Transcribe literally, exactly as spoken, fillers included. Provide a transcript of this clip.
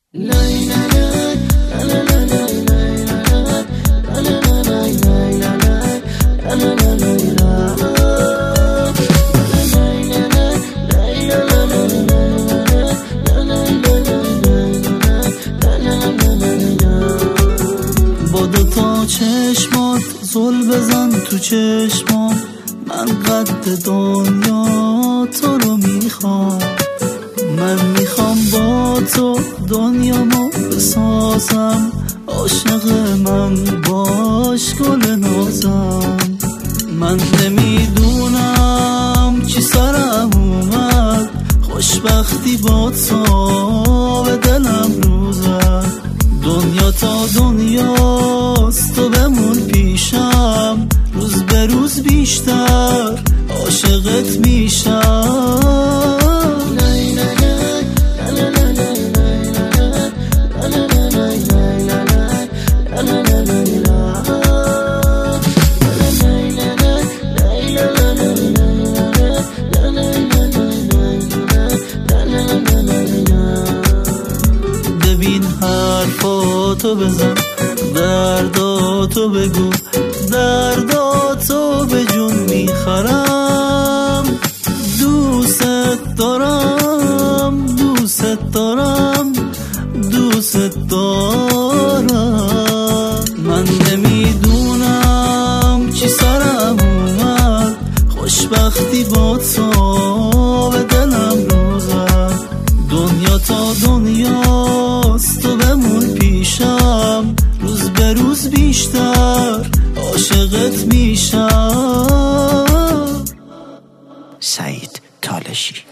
با دوتا چشمات زل بزن تو چشمام، من قد دنیا تو رو میخوام. من میخوام با تو دنیامو بسازم، عاشق من باش گل نازم. من نمیدونم چی سرم اومد، خوشبختی با تو به دلم رو زد. دنیا تا دنیاست تو بمون پیشم، روز به روز بیشتر عاشقت میشم. ببین حرفاتو بزن، درداتو بگو، درداتو به جون میخرم. دوست دارم دوست دارم دوست دارم. من نمیدونم چی سرم اومد، خوشبختی با تو به دلم رو زد. دنیا تا دنیاست تو بمون پیشم، روز به روز بیشتر عاشقت میشم. سعید تالشی.